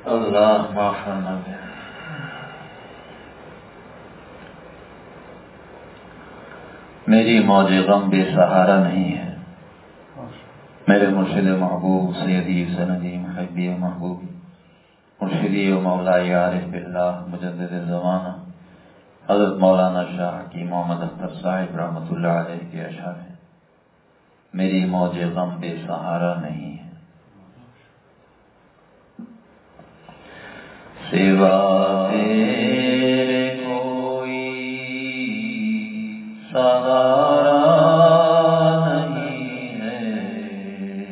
اللہ معاف کرنا دے. میری موج غم بے سہارا نہیں ہے. میرے مرشد محبوب سیدی سندی محبی و محبوب مرشدی و مولائی عارف باللہ مجدد زمانہ حضرت مولانا شاہ حکیم محمد اختر صاحب رحمۃ اللہ علیہ کے اشعار ہیں. میری موج غم بے سہارا نہیں ہے. سوا تیرے کوئی سہارا نہیں ہے.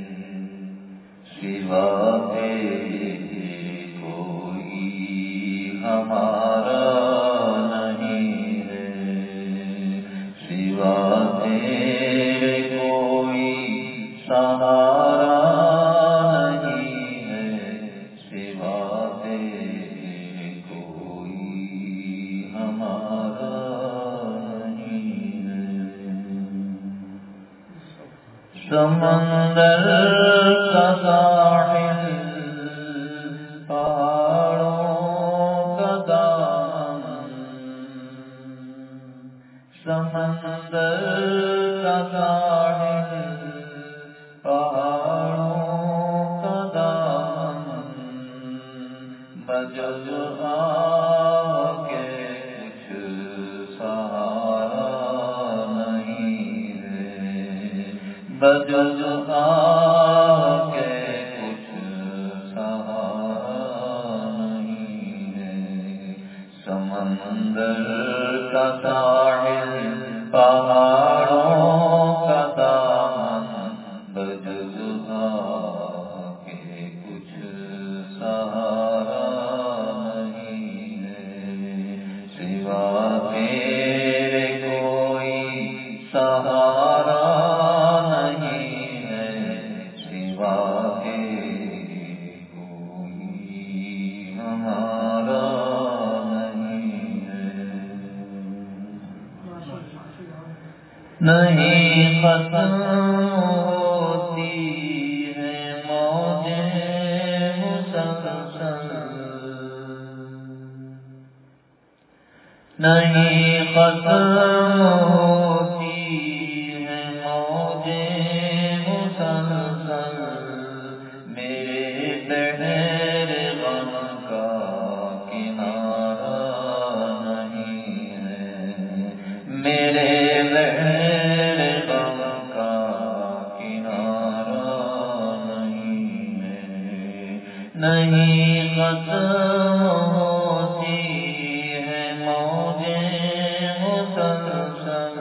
سوا تیرے کوئی ہمارا نہیں ہے. سوا تیرے کوئی سہارا سمندر کا ساحل پہاڑوں کا دامن. سمندر کا ساحل پہاڑوں کا دامن بجز آہ کے کچھ سہارا نہیں ہے. بجز آہ کے کچھ سہارا نہیں ہے. سمندر کا ساحل پہاڑوں کا دامن بجز آہ کے کچھ سہارا نہیں ہے. سوا تیرے کوئی سہارا نہیں. ختم ہوتی ہے موجیں مسلسل. نہیں ختم ہوتی ہے موجیں مسلسل. میرے بحر غم کا کنارہ نہیں ہے. میرے نہیں ختم ہوتی ہے موجیں مسلسل.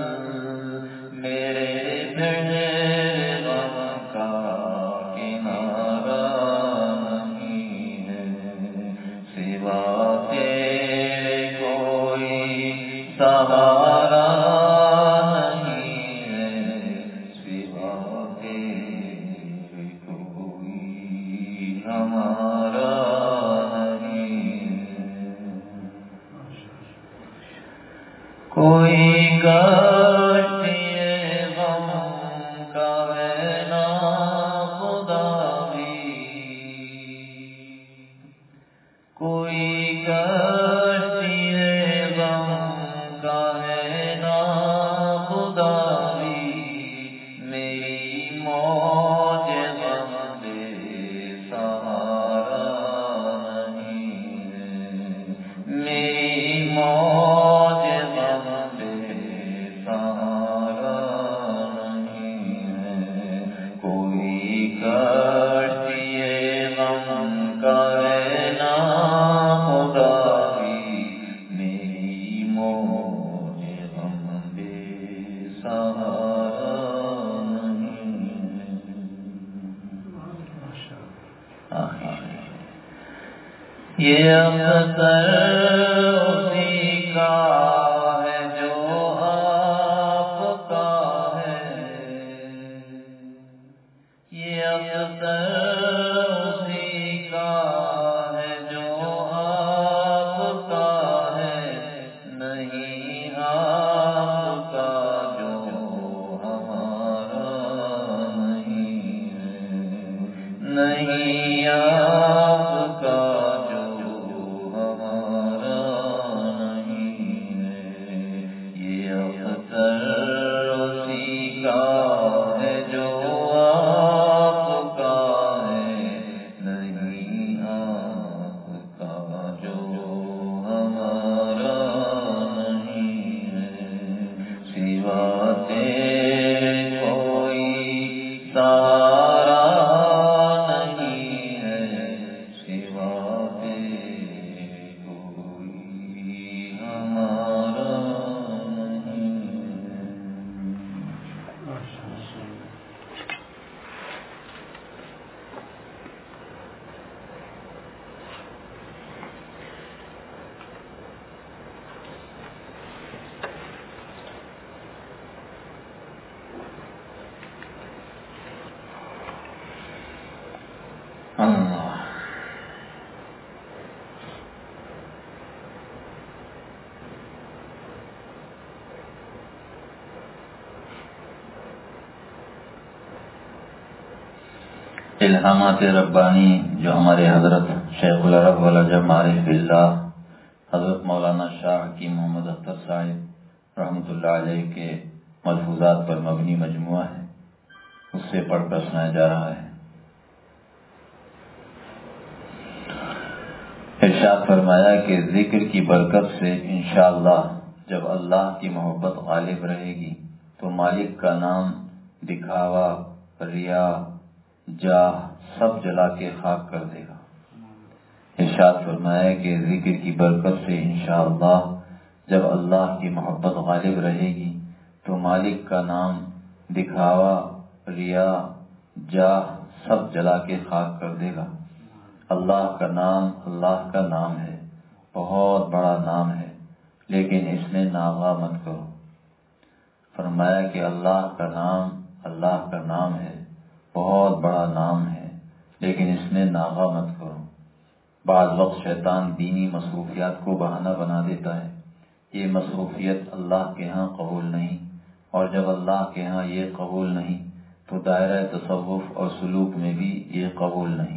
میرے بحر غم کا کنارہ نہیں ہے. سوا تیرے کوئی سہارا نہیں ہے. سوا تیرے کوئی ہمارا کوئی کشتی غم کا ہے نا خدا بھی. کوئی کشتی غم کا ہے نا خدا بھی. میری موج غم بے سہارا نہیں ہے. میری موج یہ اختر اسی کا ہے جو آپ کا ہے. یہ اختر اسی کا ہے جو آپ کا ہے. نہیں آپ کا جو ہمارا نہیں ہے. نہیں آپ کا الہامات ربانی جو ہمارے حضرت شیخ العرب والعجم عارف باللہ حضرت مولانا شاہ حکیم محمد اختر صاحب رحمۃ اللہ علیہ کے ملفوظات پر مبنی مجموعہ ہے، اس سے پڑھ کر سنایا جا رہا ہے۔ ارشاد فرمایا کہ ذکر کی برکت سے انشاءاللہ جب اللہ کی محبت غالب رہے گی تو مالک کا نام، دکھاوا، ریا، جاہ سب جلا کے خاک کر دے گا۔ ارشاد فرمایا کہ ذکر کی برکت سے انشاءاللہ جب اللہ کی محبت غالب رہے گی تو مالک کا نام، دکھاوا، ریا، جاہ سب جلا کے خاک کر دے گا۔ اللہ کا نام اللہ کا نام ہے، بہت بڑا نام ہے، لیکن اس میں ناغہ مت کرو۔ فرمایا کہ اللہ کا نام ہے، بہت بڑا نام ہے، لیکن اس میں ناغہ مت کرو۔ بعض وقت شیطان دینی مصروفیات کو بہانہ بنا دیتا ہے، یہ مصروفیت اللہ کے ہاں قبول نہیں، اور جب اللہ کے ہاں یہ قبول نہیں تو دائرہ تصوف اور سلوک میں بھی یہ قبول نہیں۔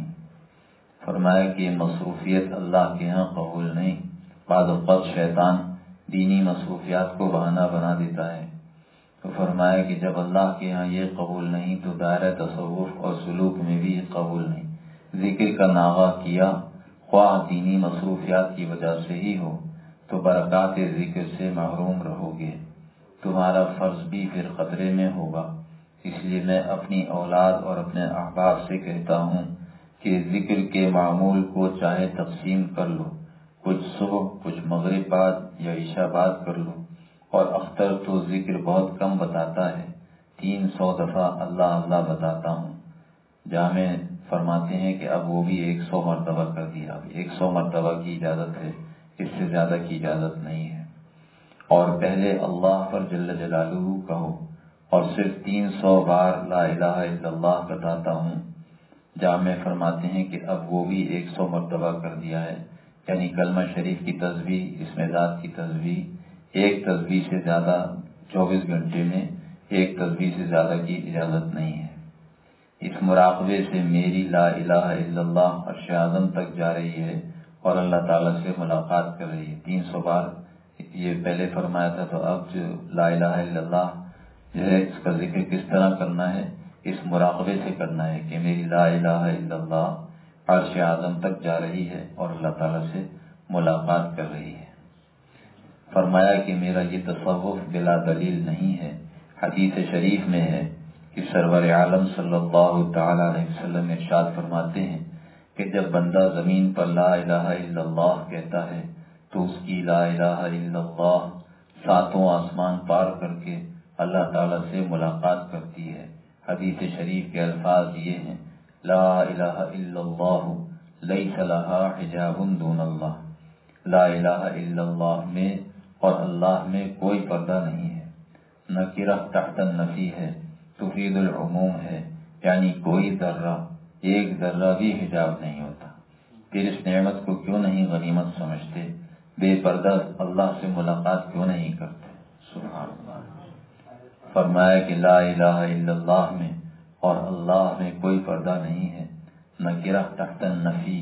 فرمایا کہ یہ مصروفیت اللہ کے ہاں قبول نہیں۔ بعض اوقات شیطان دینی مصروفیات کو بہانہ بنا دیتا ہے، تو فرمایا کہ جب اللہ کے ہاں یہ قبول نہیں تو دائرہ تصوف اور سلوک میں بھی یہ قبول نہیں۔ ذکر کا ناغہ کیا، خواہ دینی مصروفیات کی وجہ سے ہی ہو، تو برکات ذکر سے محروم رہو گے، تمہارا فرض بھی پھر خطرے میں ہوگا۔ اس لیے میں اپنی اولاد اور اپنے احباب سے کہتا ہوں کہ ذکر کے معمول کو چاہے تقسیم کر لو، کچھ صبح، کچھ مغرب بعد یا عشاء بعد کر لو، اور اختر تو ذکر بہت کم بتاتا ہے، 300 دفعہ اللہ اللہ بتاتا ہوں۔ جامع فرماتے ہیں کہ اب وہ بھی 100 مرتبہ کر دیا، 100 مرتبہ کی اجازت ہے، اس سے زیادہ کی اجازت نہیں ہے۔ اور پہلے اللہ پر جل جلالہ کہو، اور صرف 300 بار لا الہ الا اللہ بتاتا ہوں۔ جامع فرماتے ہیں کہ اب وہ بھی 100 مرتبہ کر دیا ہے، یعنی کلمہ شریف کی تسبیح، اسم ذات کی تسبیح، ایک تسبیح سے زیادہ 24 گھنٹے میں ایک تسبیح سے زیادہ کی اجازت نہیں ہے۔ اس مراقبے سے میری لا الہ الا اللہ عرش اعظم تک جا رہی ہے اور اللہ تعالیٰ سے ملاقات کر رہی ہے۔ 300 بار یہ پہلے فرمایا تھا، تو اب جو لا الہ الا اللہ جو ہے اس کا ذکر کس طرح کرنا ہے؟ اس مراقبے سے کرنا ہے کہ میری لا الہ الا اللہ عرش اعظم تک جا رہی ہے اور اللہ تعالیٰ سے ملاقات کر رہی ہے۔ فرمایا کہ میرا یہ تصوف بلا دلیل نہیں ہے۔ حدیث شریف میں ہے کہ سرور عالم صلی اللہ تعالی علیہ وسلم ارشاد فرماتے ہیں کہ جب بندہ زمین پر لا الہ الا اللہ کہتا ہے تو اس کی لا الہ الا اللہ 7 آسمان پار کر کے اللہ تعالیٰ سے ملاقات کرتی ہے۔ حدیث شریف کے الفاظ یہ ہیں، لا الہ الا اللہ لیس لہا حجاب دون اللہ۔ لا الہ الا اللہ میں اور اللہ میں کوئی پردہ نہیں ہے۔ نکرہ تحت النفی ہے، تفید العموم ہے، یعنی کوئی ذرہ، ایک ذرہ بھی حجاب نہیں ہوتا۔ پھر اس نعمت کو کیوں نہیں غنیمت سمجھتے؟ بے پردہ اللہ سے ملاقات کیوں نہیں کرتے؟ سبحان اللہ۔ فرمایا کہ لا الہ الا اللہ میں اور اللہ میں کوئی پردہ نہیں ہے۔ نکرہ تحت النفی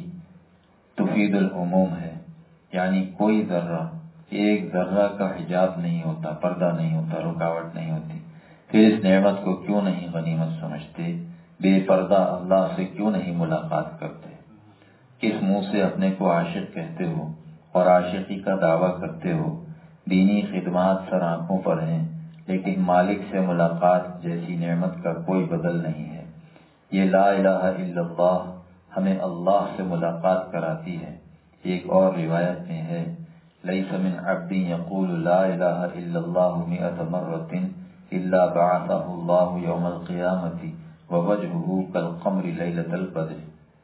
تفید العموم ہے، یعنی کوئی ذرہ، ایک ذرہ کا حجاب نہیں ہوتا، پردہ نہیں ہوتا، رکاوٹ نہیں ہوتی۔ پھر اس نعمت کو کیوں نہیں غنیمت سمجھتے؟ بے پردہ اللہ سے کیوں نہیں ملاقات کرتے؟ کس منہ سے اپنے کو عاشق کہتے ہو اور عاشقی کا دعویٰ کرتے ہو؟ دینی خدمات سر آنکھوں پر ہیں، لیکن مالک سے ملاقات جیسی نعمت کا کوئی بدل نہیں ہے۔ یہ لا الہ الا اللہ ہمیں اللہ سے ملاقات کراتی ہے۔ ایک اور روایت میں ہے، لیس من عبد یقول لا الہ الا اللہ 100 مرۃ الا بعثہ اللہ یوم القیامۃ ووجہہ کالقمر لیلۃ البدر۔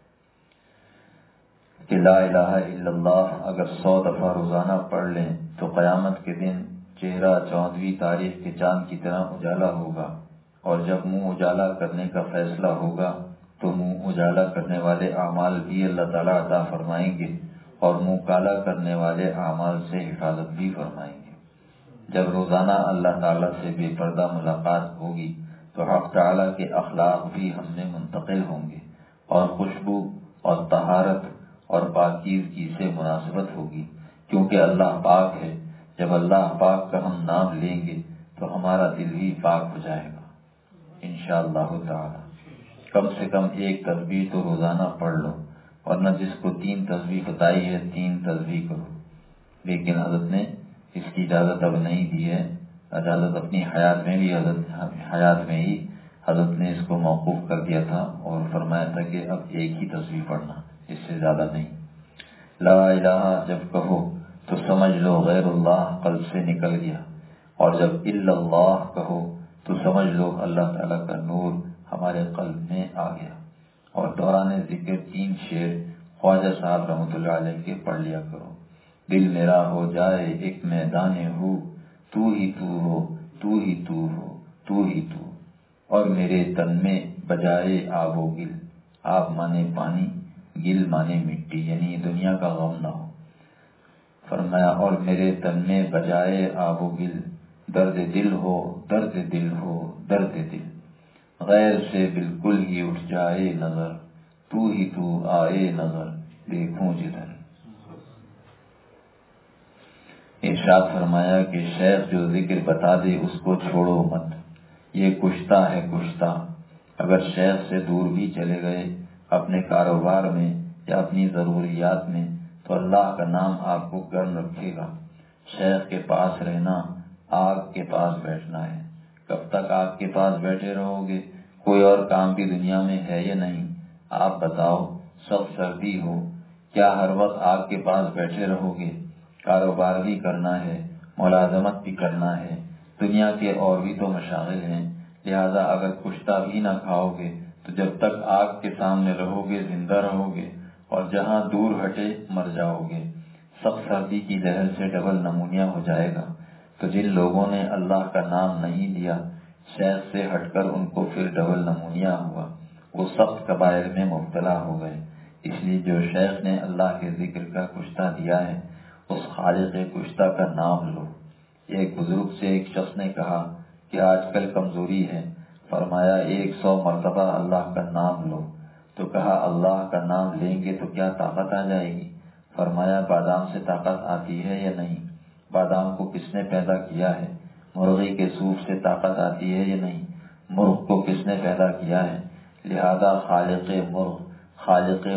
کہ لا الہ الا اللہ اگر 100 دفعہ روزانہ پڑھ لیں تو قیامت کے دن چہرہ 14ویں تاریخ کے چاند کی طرح اجالا ہوگا، اور جب منہ اجالا کرنے کا فیصلہ ہوگا تو منہ اجالا کرنے والے اعمال بھی اللہ تعالیٰ عطا فرمائیں گے اور منہ کالا کرنے والے اعمال سے حفاظت بھی فرمائیں گے۔ جب روزانہ اللہ تعالیٰ سے بے پردہ ملاقات ہوگی تو حق تعالیٰ کے اخلاق بھی ہم میں منتقل ہوں گے، اور خوشبو اور طہارت اور پاکیزگی سے مناسبت ہوگی، کیونکہ اللہ پاک ہے۔ جب اللہ پاک کا ہم نام لیں گے تو ہمارا دل بھی پاک ہو جائے گا انشاءاللہ تعالی۔ کم سے کم ایک تسبیح تو روزانہ پڑھ لو، ورنہ جس کو 3 تسبیح بتائی ہے 3 تسبیح کرو۔ لیکن حضرت نے اس کی اجازت اب نہیں دی ہے، اجازت اپنی حیات میں ہی حضرت نے اس کو موقوف کر دیا تھا اور فرمایا تھا کہ اب ایک ہی تسبیح پڑھنا، اس سے زیادہ نہیں۔ لا الہ جب کہو تو سمجھ لو غیر اللہ قلب سے نکل گیا، اور جب الا اللہ کہو تو سمجھ لو اللہ تعالیٰ کا نور ہمارے قلب میں آ گیا۔ اور دوران ذکر 3 شعر خواجہ صاحب رحمۃ اللہ علیہ کے پڑھ لیا کرو۔ دل میرا ہو جائے ایک میدان ہو، تو ہی تو ہو، تو ہی تو ہو، تو ہی تو، اور میرے تن میں بجائے آب و گل، آب مانے پانی، گل مانے مٹی، یعنی دنیا کا غم نہ ہو۔ فرمایا اور میرے تن میں بجائے آب و گل، درد دل ہو، درد دل ہو، درد دل، غیر سے بالکل ہی اٹھ جائے نظر، تو ہی تو آئے نظر، دیکھوں جدھر۔ ارشاد فرمایا کہ شیخ جو ذکر بتا دے اس کو چھوڑو مت، یہ کشتہ ہے کشتہ۔ اگر شیخ سے دور بھی چلے گئے اپنے کاروبار میں یا اپنی ضروریات میں تو اللہ کا نام آپ کو گرم رکھے گا۔ شیخ کے پاس رہنا آگ کے پاس بیٹھنا ہے۔ کب تک آگ کے پاس بیٹھے رہو گے؟ کوئی اور کام بھی دنیا میں ہے یا نہیں؟ آپ بتاؤ، سخت سردی ہو، کیا ہر وقت آگ کے پاس بیٹھے رہو گے؟ کاروبار بھی کرنا ہے، ملازمت بھی کرنا ہے، دنیا کے اور بھی تو مشاغل ہیں، لہذا اگر کشتہ بھی نہ کھاؤ گے تو جب تک آگ کے سامنے رہو گے زندہ رہو گے، اور جہاں دور ہٹے مر جاؤ گے۔ سخت سردی کی لہر سے ڈبل نمونیا ہو جائے گا۔ تو جن لوگوں نے اللہ کا نام نہیں لیا، شیخ سے ہٹ کر ان کو پھر ڈبل نمونیا ہوا، وہ سخت کبائر میں مبتلا ہو گئے۔ اس لیے جو شیخ نے اللہ کے ذکر کا کشتہ دیا ہے اس خالق کشتہ کا نام لو۔ ایک بزرگ سے ایک شخص نے کہا کہ آج کل کمزوری ہے، فرمایا 100 مرتبہ اللہ کا نام لو۔ تو کہا اللہ کا نام لیں گے تو کیا طاقت آ جائے گی؟ فرمایا بادام سے طاقت آتی ہے یا نہیں؟ بادام کو کس نے پیدا کیا ہے؟ مرغی کے سوف سے طاقت آتی ہے یا نہیں؟ مرغ کو کس نے پیدا کیا ہے؟ لہذا خالق مرغ، خالق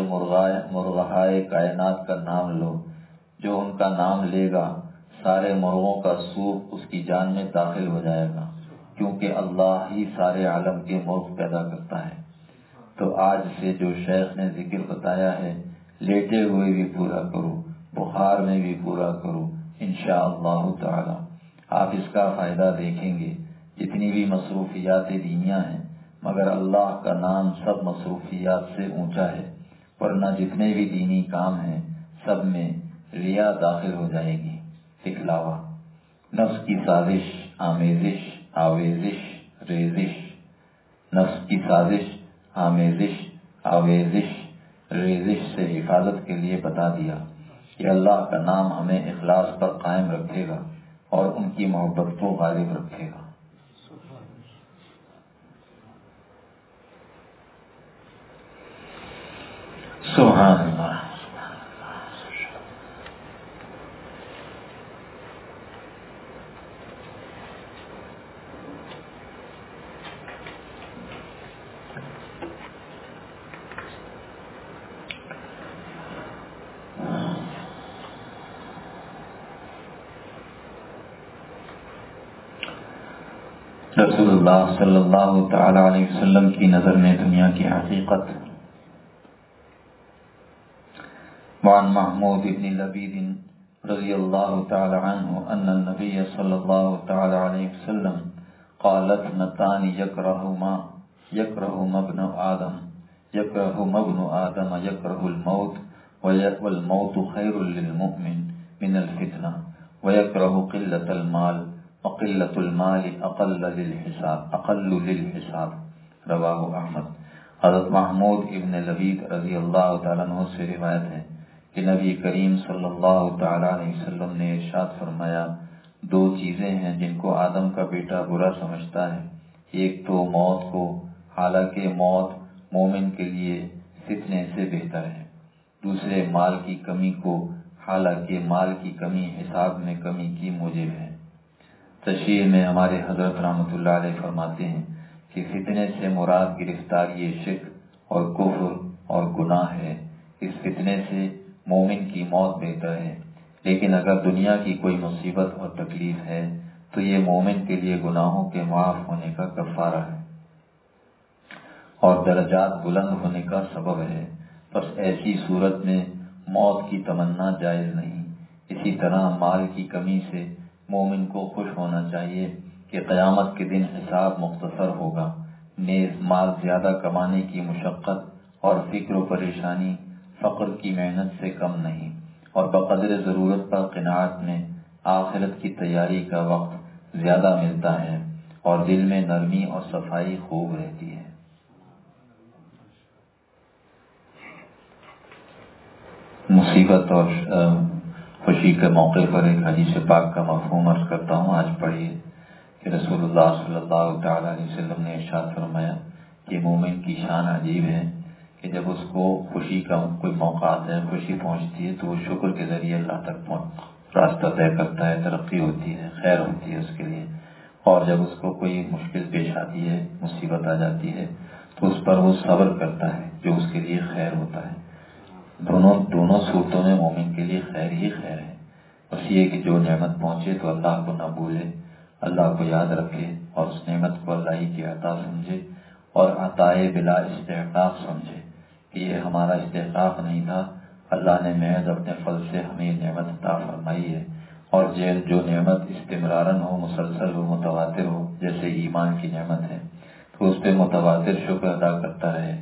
مرغہائے کائنات کا نام لو۔ جو ان کا نام لے گا سارے مرغوں کا سوف اس کی جان میں داخل ہو جائے گا، کیونکہ اللہ ہی سارے عالم کے مرغ پیدا کرتا ہے۔ تو آج سے جو شیخ نے ذکر بتایا ہے لیٹے ہوئے بھی پورا کرو، بخار میں بھی پورا کرو انشاءاللہ تعالی۔ آپ اس کا فائدہ دیکھیں گے۔ جتنی بھی مصروفیات دینیا ہیں مگر اللہ کا نام سب مصروفیات سے اونچا ہے، ورنہ جتنے بھی دینی کام ہیں سب میں ریا داخل ہو جائے گی، دکھلاوا، نفس کی سازش، آمیزش، آویزش، ریزش، نفس کی سازش، آمیزش، آویزش، ریزش سے حفاظت کے لیے بتا دیا کہ اللہ کا نام ہمیں اخلاص پر قائم رکھے گا اور ان کی محبت کو غالب رکھے گا۔ سبحان اللہ۔ رسول اللہ صلی اللہ تعالی علیہ وسلم کی نظر میں دنیا کی حقیقت۔ وعن محمود بن لبید رضی اللہ تعالی عنہ ان النبی صلی اللہ تعالی علیہ وسلم قال اثنتان یکرہما ابن آدم، یکرہما ابن آدم یکرہ الموت والموت خیر للمؤمن من الفتنہ ویکرہ قلت المال وقلت المال اقل للحساب، رواہ احمد۔ حضرت محمود ابن لبید رضی اللہ تعالیٰ عنہ سے روایت ہے کہ نبی کریم صلی اللہ تعالیٰ علیہ وسلم نے ارشاد فرمایا، 2 چیزیں ہیں جن کو آدم کا بیٹا برا سمجھتا ہے، ایک تو موت کو، حالانکہ موت مومن کے لیے فتنے سے بہتر ہے۔ دوسرے مال کی کمی کو، حالانکہ مال کی کمی حساب میں کمی کی موجب ہے۔ تشریح میں ہمارے حضرت رحمۃ اللہ علیہ فرماتے ہیں کہ فتنے سے مراد گرفتاری شرک اور کفر اور گناہ ہے۔ اس فتنے سے مومن کی موت بہتر ہے، لیکن اگر دنیا کی کوئی مصیبت اور تکلیف ہے تو یہ مومن کے لیے گناہوں کے معاف ہونے کا کفارہ ہے اور درجات بلند ہونے کا سبب ہے۔ بس ایسی صورت میں موت کی تمنا جائز نہیں۔ اسی طرح مال کی کمی سے مومن کو خوش ہونا چاہیے کہ قیامت کے دن حساب مختصر ہوگا، نیز مال زیادہ کمانے کی مشقت اور فکر و پریشانی فقر کی محنت سے کم نہیں، اور بقدر ضرورت پر قناعت میں آخرت کی تیاری کا وقت زیادہ ملتا ہے اور دل میں نرمی اور صفائی خوب رہتی ہے۔ مصیبت اور خوشی کے موقع پر ایک حدیث پاک کا مفہوم عرض کرتا ہوں، آج پڑھیے کہ رسول اللہ صلی اللہ تعالی علیہ وسلم نے ارشاد فرمایا کہ مومن کی شان عجیب ہے کہ جب اس کو خوشی کا کوئی موقع آتا ہے، خوشی پہنچتی ہے تو وہ شکر کے ذریعے اللہ تک راستہ طے کرتا ہے، ترقی ہوتی ہے، خیر ہوتی ہے اس کے لیے، اور جب اس کو کوئی مشکل پیش آتی ہے، مصیبت آ جاتی ہے تو اس پر وہ صبر کرتا ہے جو اس کے لیے خیر ہوتا ہے۔ دونوں صورتوں میں مومن کے لیے خیر ہی خیر ہے۔ بس یہ کہ جو نعمت پہنچے تو اللہ کو نہ بھولے، اللہ کو یاد رکھے اور اس نعمت کو اللہ ہی کی عطا سمجھے اور عطائے بلا استحقاق سمجھے کہ یہ ہمارا استحقاق نہیں تھا، اللہ نے محض اپنے فضل سے ہمیں نعمت عطا فرمائی ہے۔ اور جو نعمت استمرارن ہو، مسلسل ہو، متواتر ہو، جیسے ایمان کی نعمت ہے تو اس پہ متواتر شکر ادا کرتا رہے،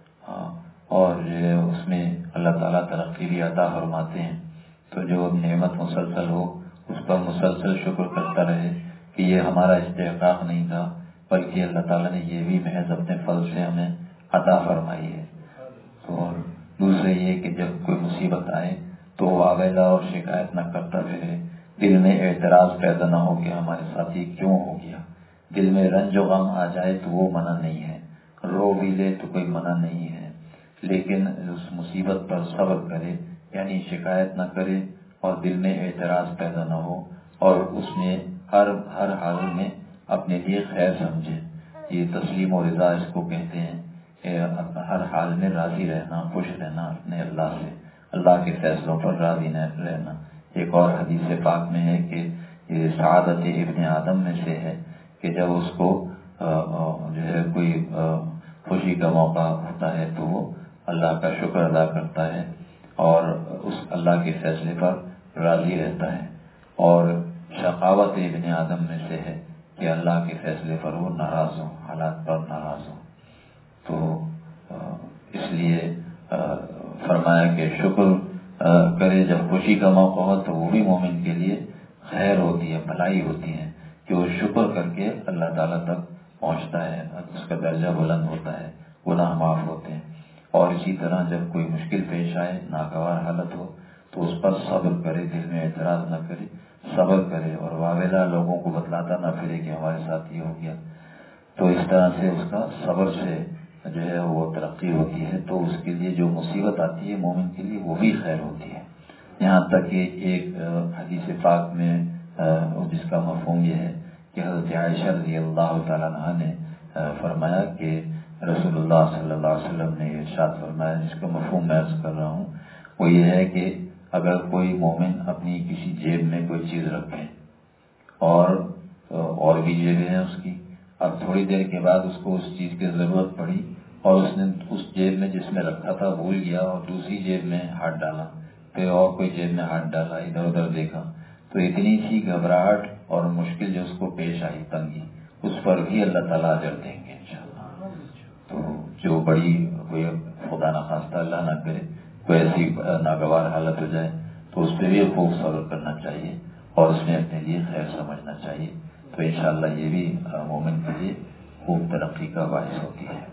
اور اس میں اللہ تعالیٰ ترقی بھی عطا فرماتے ہیں، تو جو نعمت مسلسل ہو اس پر مسلسل شکر کرتا رہے کہ یہ ہمارا استحقاق نہیں تھا بلکہ اللہ تعالیٰ نے یہ بھی محض اپنے فضل سے ہمیں عطا فرمائی ہے۔ تو دوسرے یہ کہ جب کوئی مصیبت آئے تو وہ آویلا اور شکایت نہ کرتا پھرے، دل میں اعتراض پیدا نہ ہو کہ ہمارے ساتھ یہ کیوں ہو گیا، دل میں رنج و غم آ جائے تو وہ منع نہیں ہے، رو بھی لے تو کوئی منع نہیں ہے، لیکن اس مصیبت پر صبر کرے، یعنی شکایت نہ کرے اور دل میں اعتراض پیدا نہ ہو اور اس میں ہر حال میں اپنے لیے خیر سمجھے۔ یہ تسلیم و رضا اس کو کہتے ہیں، ہر حال میں راضی رہنا، خوش رہنا اپنے اللہ سے، اللہ کے فیصلوں پر راضی رہنا۔ ایک اور حدیث پاک میں ہے کہ یہ سعادت ابن آدم میں سے ہے کہ جب اس کو جو ہے کوئی خوشی کا موقع ہوتا ہے تو وہ اللہ کا شکر ادا کرتا ہے اور اس اللہ کے فیصلے پر راضی رہتا ہے، اور شقاوت ابن آدم میں سے ہے کہ اللہ کے فیصلے پر وہ ناراض ہوں، حالات پر ناراض ہوں۔ تو اس لیے فرمایا کہ شکر کرے جب خوشی کا موقع ہو تو وہ بھی مومن کے لیے خیر ہوتی ہے، بھلائی ہوتی ہے کہ وہ شکر کر کے اللہ تعالیٰ تک پہنچتا ہے، اس کا درجہ بلند ہوتا ہے، گناہ معاف ہوتے ہیں۔ اور اسی طرح جب کوئی مشکل پیش آئے، ناگوار حالت ہو تو اس پر صبر کرے، دل میں اعتراض نہ کرے، صبر کرے اور واویلا لوگوں کو بتلاتا نہ پھرے کہ ہمارے ساتھ یہ ہو گیا، تو اس طرح سے اس کا صبر سے جو ہے وہ ترقی ہوتی ہے، تو اس کے لیے جو مصیبت آتی ہے مومن کے لیے وہ بھی خیر ہوتی ہے۔ یہاں تک کہ ایک حدیث پاک میں جس کا مفہوم یہ ہے کہ حضرت عائشہ رضی اللہ تعالیٰ عنہ نے فرمایا کہ رسول اللہ صلی اللہ علیہ وسلم نے ارشاد فرمایا، جس کا مفہوم میں عرض کر رہا ہوں، وہ یہ ہے کہ اگر کوئی مومن اپنی کسی جیب میں کوئی چیز رکھے اور بھی جیبیں ہیں اس کی، اب تھوڑی دیر کے بعد اس کو اس چیز کی ضرورت پڑی اور اس نے اس جیب میں جس میں رکھا تھا بھول گیا اور دوسری جیب میں ہاتھ ڈالا، پھر اور کوئی جیب میں ہاتھ ڈالا، ادھر ادھر دیکھا، تو اتنی سی گھبراہٹ اور مشکل جو اس کو پیش آئی، تنگی، اس پر بھی اللہ تعالیٰ اجر دیں گے انشاءاللہ۔ تو جو بڑی کوئی خدا نخواستہ اللہ نہ کرے کوئی ایسی ناگوار حالت ہو جائے تو اس پہ بھی خوب صبر کرنا چاہیے اور اس میں اپنے لیے خیر سمجھنا چاہیے، تو انشاءاللہ یہ بھی مومن کے لیے خوب ترقی کا باعث ہوتی ہے۔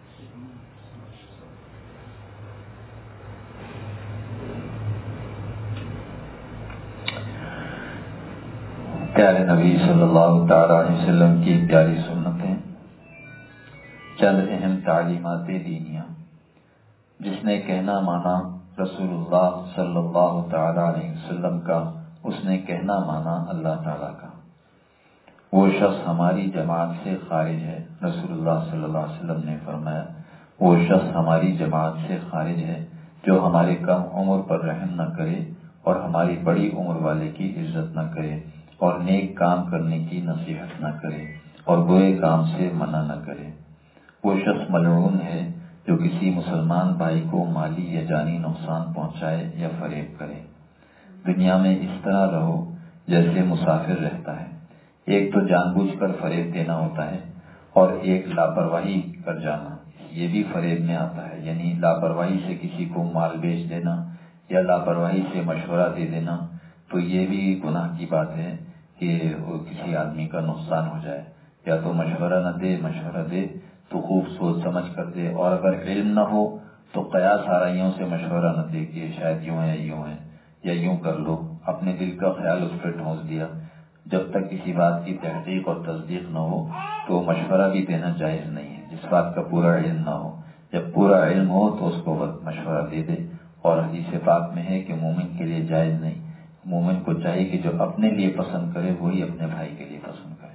پیارے نبی صلی اللہ تعالی علیہ وسلم کی پیاری سنتیں، چند اہم تعلیمات دینیہ۔ جس نے کہنا مانا رسول اللہ صلی اللہ تعالی علیہ وسلم کا، اس نے کہنا مانا اللہ تعالیٰ کا، وہ شخص ہماری جماعت سے خارج ہے۔ رسول اللہ صلی اللہ علیہ وسلم نے فرمایا وہ شخص ہماری جماعت سے خارج ہے جو ہمارے کم عمر پر رحم نہ کرے اور ہماری بڑی عمر والے کی عزت نہ کرے اور نیک کام کرنے کی نصیحت نہ کرے اور برے کام سے منع نہ کرے۔ وہ شخص ملعون ہے جو کسی مسلمان بھائی کو مالی یا جانی نقصان پہنچائے یا فریب کرے۔ دنیا میں اس طرح رہو جیسے مسافر رہتا ہے، ایک تو جان بوجھ کر فریب دینا ہوتا ہے اور ایک لاپرواہی کر جانا، یہ بھی فریب میں آتا ہے، یعنی لاپرواہی سے کسی کو مال بیچ دینا یا لاپرواہی سے مشورہ دے دینا، تو یہ بھی گناہ کی بات ہے کہ وہ کسی آدمی کا نقصان ہو جائے۔ یا تو مشورہ نہ دے، مشورہ دے تو خوب سوچ سمجھ کر دے، اور اگر علم نہ ہو تو قیاس آرائیوں سے مشورہ نہ دے کہ شاید یوں ہے یوں ہے یا یوں کر لو، اپنے دل کا خیال اس پہ ٹھونس دیا۔ جب تک کسی بات کی تحقیق اور تصدیق نہ ہو تو مشورہ بھی دینا جائز نہیں ہے، جس بات کا پورا علم نہ ہو۔ جب پورا علم ہو تو اس کو مشورہ دے دے، اور حدیث پاک میں ہے کہ مومن کے لیے جائز نہیں، مومن کو چاہیے کہ جو اپنے لیے پسند کرے وہی اپنے بھائی کے لیے پسند کرے۔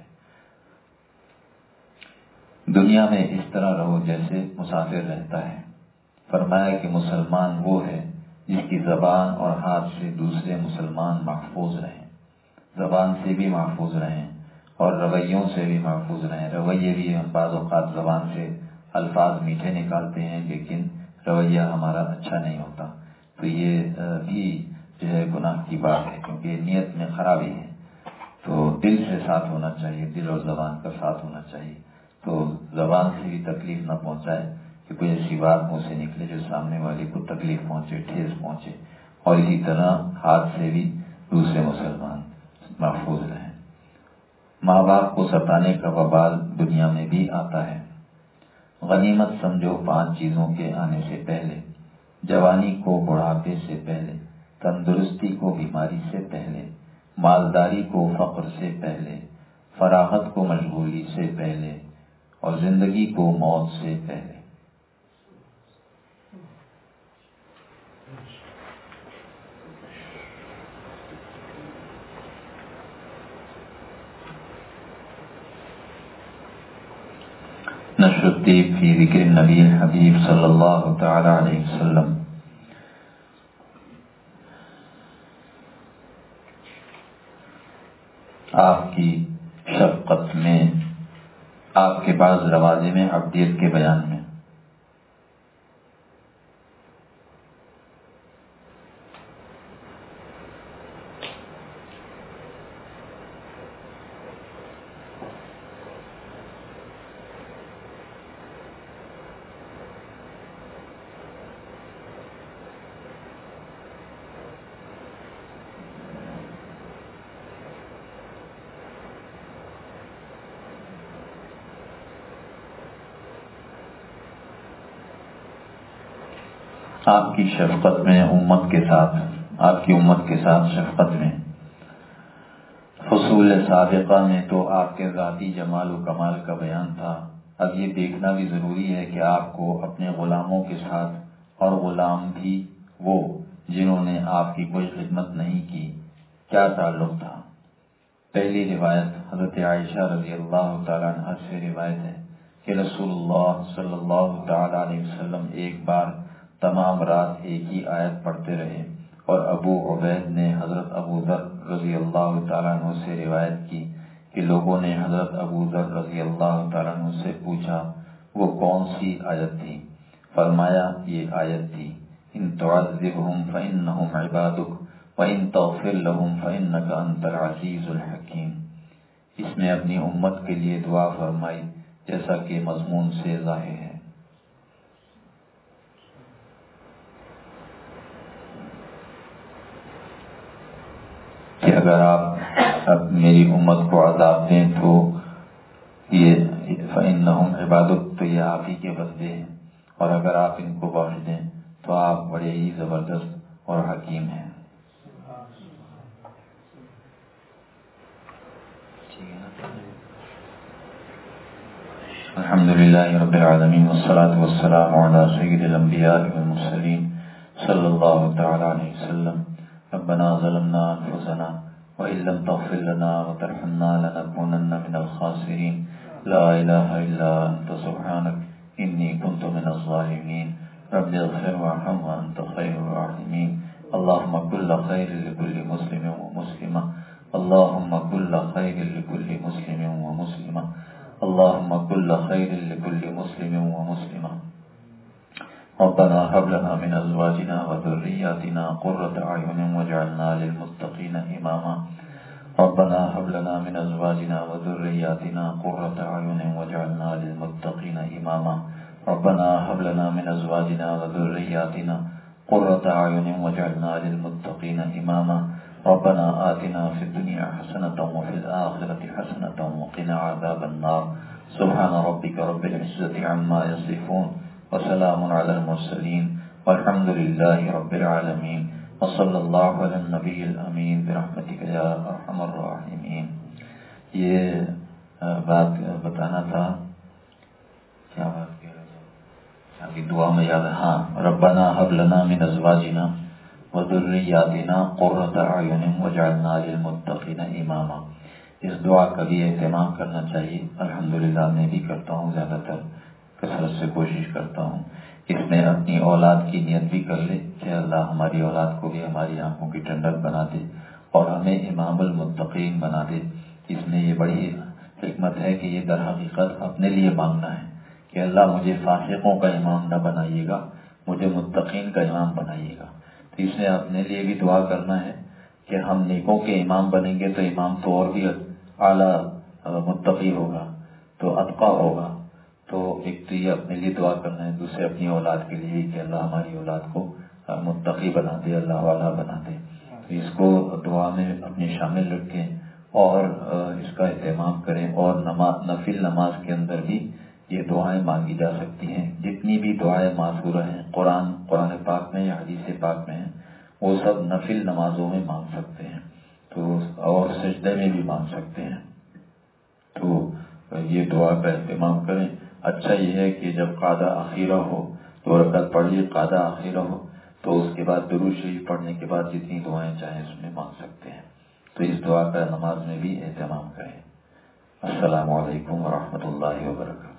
دنیا میں اس طرح رہو جیسے مسافر رہتا ہے۔ فرمایا کہ مسلمان وہ ہے جس کی زبان اور ہاتھ سے دوسرے مسلمان محفوظ رہیں، زبان سے بھی محفوظ رہیں اور رویوں سے بھی محفوظ رہیں۔ رویے بھی ہم بعض اوقات زبان سے الفاظ میٹھے نکالتے ہیں لیکن رویہ ہمارا اچھا نہیں ہوتا، تو یہ بھی جو ہے گناہ کی بات ہے، کیونکہ نیت میں خرابی ہے۔ تو دل سے ساتھ ہونا چاہیے، دل اور زبان کا ساتھ ہونا چاہیے، تو زبان سے بھی تکلیف نہ پہنچائے کہ کوئی ایسی بات منہ سے نکلے جو سامنے والے کو تکلیف پہنچے، ٹھیس پہنچے، اور اسی طرح ہاتھ سے بھی دوسرے مسلمان محفوظ رہیں۔ ماں باپ کو ستانے کا وبال دنیا میں بھی آتا ہے۔ غنیمت سمجھو 5 چیزوں کے آنے سے پہلے: جوانی کو بڑھاپے سے پہلے، تندرستی کو بیماری سے پہلے، مالداری کو فقر سے پہلے، فراغت کو مشغولی سے پہلے، اور زندگی کو موت سے پہلے۔ نشر الطیب فی ذکر النبی الحبیب صلی اللہ تعالی علیہ وسلم۔ آپ کی شفقت میں، آپ کے بعض لوازم عبدیت کے بیان میں۔ آپ کی شفقت میں امت کے ساتھ، آپ کی امت کے ساتھ شفقت میں۔ فصول سابقہ میں تو آپ کے ذاتی جمال و کمال کا بیان تھا، اب یہ دیکھنا بھی ضروری ہے کہ آپ کو اپنے غلاموں کے ساتھ، اور غلام بھی وہ جنہوں نے آپ کی کوئی خدمت نہیں کی، کیا تعلق تھا۔ پہلی روایت حضرت عائشہ رضی اللہ تعالیٰ عنہ سے روایت ہے کہ رسول اللہ صلی اللہ تعالیٰ علیہ وسلم ایک بار تمام رات ایک ہی آیت پڑھتے رہے، اور ابو عبید نے حضرت ابو ذر رضی اللہ تعالیٰ عنہ سے روایت کی کہ لوگوں نے حضرت ابو ذر رضی اللہ تعالیٰ عنہ سے پوچھا وہ کون سی آیت تھی؟ فرمایا یہ آیت تھی: ان تعذبہم فإنہم عبادک وَإِن تَغْفِرْ لَهُمْ فَإِنَّكَ أَنْتَ الْعَزِيزُ الْحَكِيمُ۔ اس نے اپنی امت کے لیے دعا فرمائی جیسا کہ مضمون سے ظاہر ہے۔ کہ اگر آپ اب میری امت کو عذاب دیں تو یہ فإنہم عبادک، تو یہ آپ ہی کے بندے ہیں، اور اگر آپ ان کو بخش دیں تو آپ بڑے ہی زبردست اور حکیم ہیں۔ الحمد لله رب العالمين والصلاة والسلام على سيد الأنبياء والمرسلين صلى الله تعالى عليه وسلم. ربنا ظلمنا أنفسنا وإن لم تغفر لنا وترحمنا لنكونن من الخاسرين. لا إله إلا أنت سبحانك إني كنت من الظالمين. رب اغفر وارحم وأنت خير الراحمين. اللهم كل خير لكل مسلم ومسلمة. اللهم كل خير لكل مسلم ومسلمة. اللهم كل خير لكل مسلم ومسلمة. ربنا هب لنا من أزواجنا وذرياتنا قرة أعين واجعلنا للمتقين إماما. ربنا هب لنا من أزواجنا وذرياتنا قرة أعين واجعلنا للمتقين إماما. ربنا هب لنا من أزواجنا وذرياتنا قرة أعين واجعلنا للمتقين إماما. ربنا آتنا في الدنيا حسنة وفي الآخرة حسنة وقنا عذاب النار. سبحان ربك رب العزة عما يصفون وسلام على المرسلين والحمد لله رب العالمين وصلى الله على النبي الأمين برحمتك يا أرحم الراحمين. یہ بات بتانا تھا، کیا بات کہہ رہے ہیں ابھی دعا میں یاد ہے؟ ہاں، ربنا هب لنا من أزواجنا وذرياتنا قرة أعين واجعلنا للمتقين إماما. اس دعا کا بھی اہتمام کرنا چاہیے. الحمدللہ میں بھی کرتا ہوں، زیادہ تر کثرت سے کوشش کرتا ہوں. اس میں اپنی اولاد کی نیت بھی کر لے کہ اللہ ہماری اولاد کو بھی ہماری آنکھوں کی ٹھنڈک بنا دے اور ہمیں امام المتقین بنا دے. اس میں یہ بڑی حکمت ہے کہ یہ در حقیقت اپنے لیے مانگنا ہے کہ اللہ مجھے فاسقوں کا امام نہ بنائیے گا، مجھے متقین کا امام بنائیے گا. تو اس نے اپنے لیے بھی دعا کرنا ہے کہ ہم نیکوں کے امام بنیں گے تو امام تو اور بھی اعلیٰ متقی ہوگا، تو اتقیٰ ہوگا. تو ایک تو یہ اپنے لیے دعا کرنا ہے، دوسرے اپنی اولاد کے لیے کہ اللہ ہماری اولاد کو متقی بنا دے، اللہ والا بنا دے. تو اس کو دعا میں اپنے شامل رکھیں اور اس کا اہتمام کریں. اور نفل نماز کے اندر بھی یہ دعائیں مانگی جا سکتی ہیں. جتنی بھی دعائیں معذورہ ہیں قرآن پاک میں یا حدیث پاک میں ہیں، وہ سب نفل نمازوں میں مانگ سکتے ہیں، تو اور سجدے میں بھی مانگ سکتے ہیں. تو یہ دعا کا اہتمام کریں. اچھا یہ ہے کہ جب قعدہ اخیرہ ہو، 2 رکعت پڑھ لی، قعدہ اخیرہ ہو، تو اس کے بعد درود شریف پڑھنے کے بعد جتنی دعائیں چاہیں اس میں مانگ سکتے ہیں. تو اس دعا کا نماز میں بھی اہتمام کریں. السلام علیکم ورحمۃ اللہ وبرکاتہ.